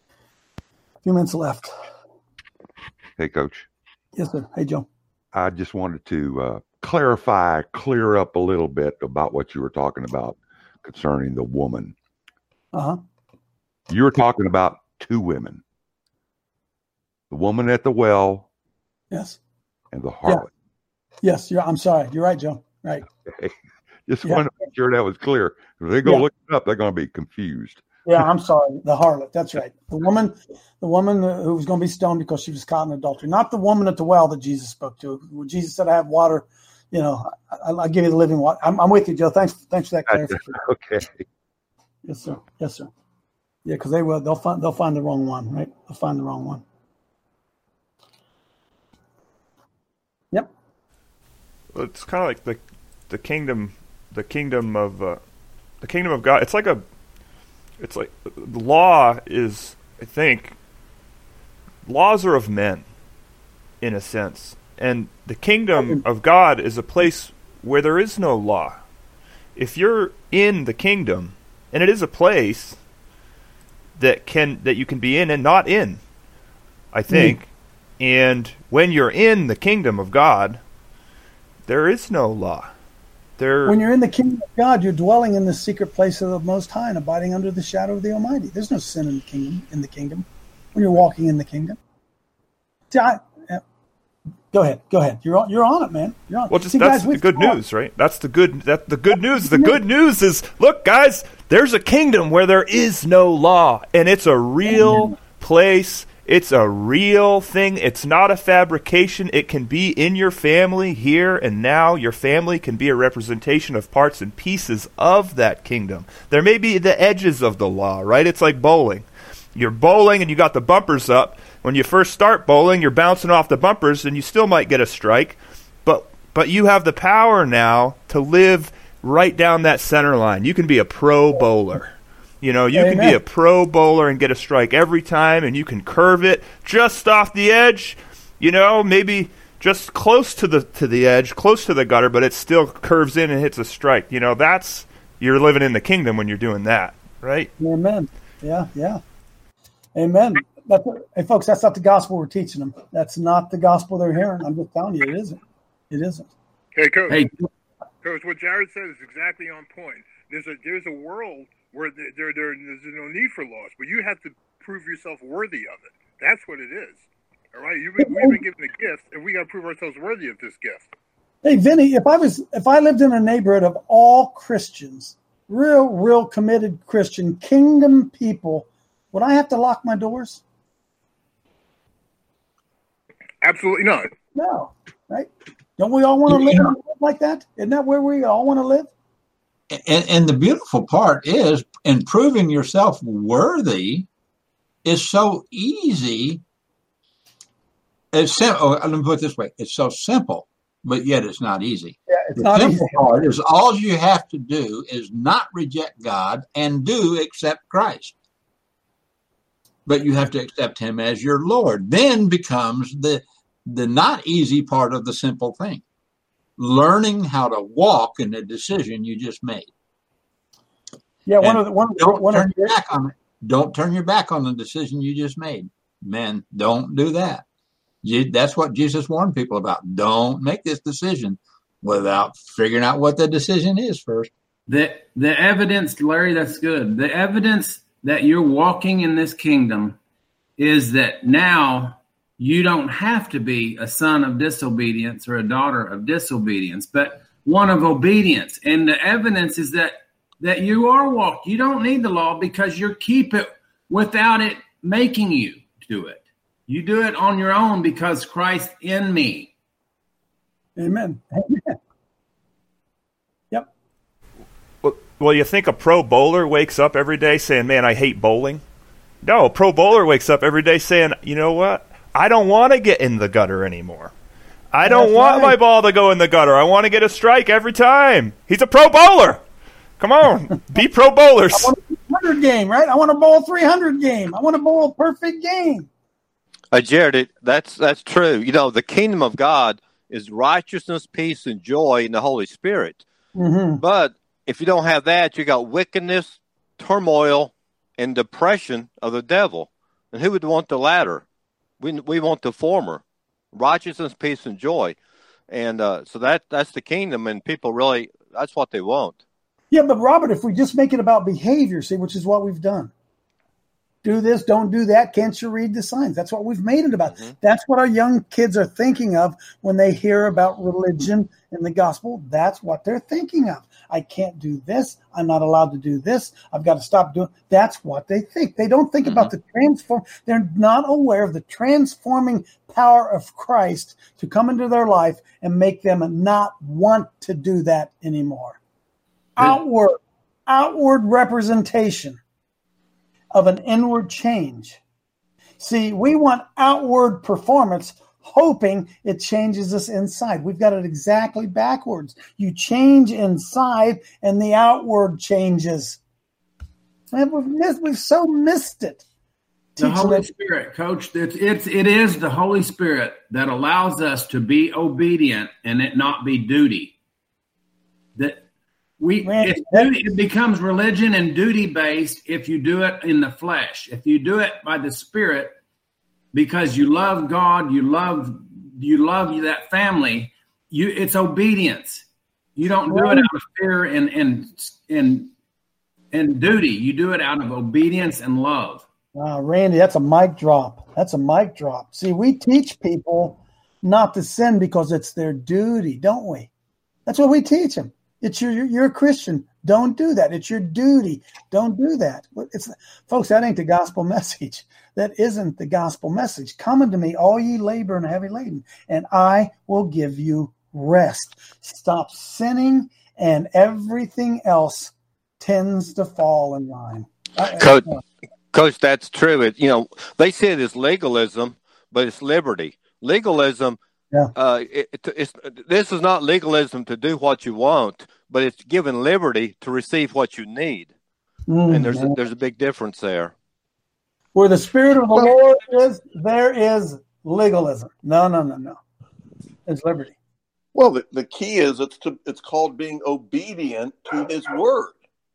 A few minutes left. Hey, Coach. Yes, sir. Hey, Joe. I just wanted to uh, clarify, clear up a little bit about what you were talking about concerning the woman. Uh-huh. You were talking about two women. The woman at the well. Yes. And the harlot. Yeah. Yes, you're, I'm sorry. You're right, Joe. Right. Okay. Just Yeah. wanted to make sure that was clear. If they go Yeah. look it up, they're going to be confused. Yeah, I'm sorry. The harlot. That's right. The woman, the woman who was going to be stoned because she was caught in adultery. Not the woman at the well that Jesus spoke to. When Jesus said, "I have water," you know, I, I'll give you the living water. I'm, I'm with you, Joe. Thanks, thanks for that clarification. Okay. Yes, sir. Yes, sir. Yeah, because they will. They'll find. They'll find the wrong one. Right? They'll find the wrong one. Yep. Well, it's kind of like the the kingdom, the kingdom of uh, the kingdom of God. It's like a, it's like the law is. I think laws are of men, in a sense, and the kingdom of God is a place where there is no law. If you're in the kingdom, and it is a place that can that you can be in and not in, I think. Mm. And when you're in the kingdom of God, there is no law. There, when you're in the kingdom of God, you're dwelling in the secret place of the Most High and abiding under the shadow of the Almighty. There's no sin in the kingdom. In the kingdom, when you're walking in the kingdom. See, I, uh, go ahead. Go ahead. You're on. You're on it, man. You're on. Well, just See, that's guys, the good news, right? That's the good. That the good news. The good news is, look, guys, there's a kingdom where there is no law, and it's a real place. It's a real thing. It's not a fabrication. It can be in your family here and now. Your family can be a representation of parts and pieces of that kingdom. There may be the edges of the law, right? It's like bowling. You're bowling and you got the bumpers up. When you first start bowling, you're bouncing off the bumpers and you still might get a strike. But but you have the power now to live right down that center line. You can be a pro bowler. You know, you Amen. can be a pro bowler and get a strike every time, and you can curve it just off the edge, you know, maybe just close to the to the edge, close to the gutter, but it still curves in and hits a strike. You know, that's, you're living in the kingdom when you're doing that, right? Amen. Yeah, yeah. Amen. That's, hey, folks, that's not the gospel we're teaching them. That's not the gospel they're hearing. I'm just telling you, it isn't. It isn't. Hey, Coach. Hey, Coach, what Jared said is exactly on point. There's a there's a world where there, there there's no need for laws, but you have to prove yourself worthy of it. That's what it is. All right, You've been, we've been given a gift, and we got to prove ourselves worthy of this gift. Hey, Vinny, if I was if I lived in a neighborhood of all Christians, real, real committed Christian kingdom people, would I have to lock my doors? Absolutely not. No, right? Don't we all want to live like that? Isn't that where we all want to live? And, and the beautiful part is, in proving yourself worthy is so easy. It's sim- oh, let me put it this way. It's so simple, but yet it's not easy. Yeah, it's the not simple easy. part is all you have to do is not reject God and do accept Christ. But you have to accept him as your Lord. Then becomes the the not easy part of the simple thing. Learning how to walk in the decision you just made. Yeah, one And of the one, don't one turn of your back on it. Don't turn your back on the decision you just made. Man, don't do that. You, that's what Jesus warned people about. Don't make this decision without figuring out what the decision is first. The the evidence, Larry, that's good. The evidence that you're walking in this kingdom is that now you don't have to be a son of disobedience or a daughter of disobedience, but one of obedience. And the evidence is that that you are walking. You don't need the law because you keep it without it making you do it. You do it on your own because Christ in me. Amen. Amen. Yep. Well, well, you think a pro bowler wakes up every day saying, man, I hate bowling? No, a pro bowler wakes up every day saying, you know what? I don't want to get in the gutter anymore. I don't That's want right. my ball to go in the gutter. I want to get a strike every time. He's a pro bowler. Come on, be pro bowlers. I want a three hundred game, right? I want to bowl three hundred game. I want to bowl a perfect game. Uh, Jared, it, that's that's true. You know, the kingdom of God is righteousness, peace, and joy in the Holy Spirit. Mm-hmm. But if you don't have that, you got wickedness, turmoil, and depression of the devil. And who would want the latter? We we want the former, righteousness, peace, and joy. And uh, so that that's the kingdom, and people really, that's what they want. Yeah, but Robert, if we just make it about behavior, see, which is what we've done. Do this, don't do that. Can't you read the signs? That's what we've made it about. Mm-hmm. That's what our young kids are thinking of when they hear about religion and the gospel. That's what they're thinking of. I can't do this. I'm not allowed to do this. I've got to stop doing. That's what they think. They don't think mm-hmm. about the transform. They're not aware of the transforming power of Christ to come into their life and make them not want to do that anymore. Outward, outward representation of an inward change. See, we want outward performance, hoping it changes us inside. We've got it exactly backwards. You change inside, and the outward changes. And we've missed, we've so missed it. The Holy Spirit, Coach. It's it's it is the Holy Spirit that allows us to be obedient and it not be duty. That. We it's duty, it becomes religion and duty based if you do it in the flesh. If you do it by the Spirit, because you love God, you love you love that family. You it's obedience. You don't do it out of fear and and and and duty. You do it out of obedience and love. Wow, Randy, that's a mic drop. That's a mic drop. See, we teach people not to sin because it's their duty, don't we? That's what we teach them. It's your, you're a Christian. Don't do that. It's your duty. Don't do that. It's, folks, that ain't the gospel message. That isn't the gospel message. Come unto me, all ye labor and heavy laden, and I will give you rest. Stop sinning, and everything else tends to fall in line. Coach, Coach, that's true. It, you know, they say it is legalism, but it's liberty. Legalism. Yeah. Uh, it, it, it's, this is not legalism to do what you want, but it's given liberty to receive what you need. Mm, and there's a, there's a big difference there. Where the Spirit of the Lord is, there is legalism. No, no, no, no. It's liberty. Well, the, the key is it's to, it's called being obedient to His word.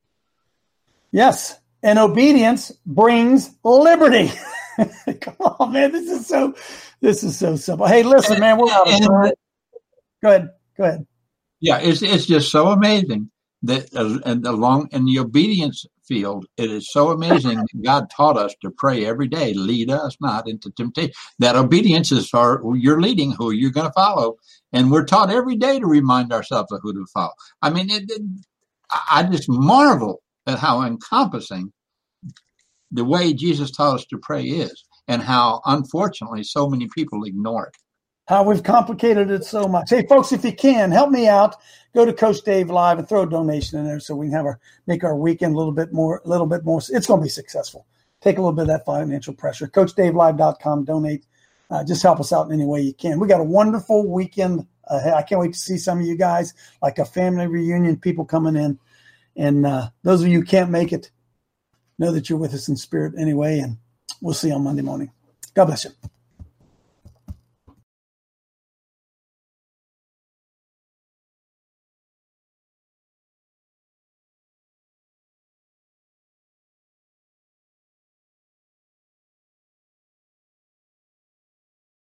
Yes, and obedience brings liberty. Come on, man. This is so. This is so simple. Hey, listen, man. We're out of time. Go ahead. Go ahead. Yeah, it's it's just so amazing that uh, and along in the obedience field, it is so amazing that God taught us to pray every day, lead us not into temptation. That obedience is for who you're leading, who you're going to follow. And we're taught every day to remind ourselves of who to follow. I mean, it, it, I just marvel at how encompassing the way Jesus taught us to pray is, and how, unfortunately, so many people ignore it. How we've complicated it so much. Hey, folks, if you can, help me out. Go to Coach Dave Live and throw a donation in there so we can have our make our weekend a little bit more, a little bit more. It's going to be successful. Take a little bit of that financial pressure. Coach Dave Live dot com, donate. Uh, just help us out in any way you can. We got a wonderful weekend ahead. I can't wait to see some of you guys, like a family reunion, people coming in. And uh, those of you who can't make it, know that you're with us in spirit anyway, and we'll see you on Monday morning. God bless you.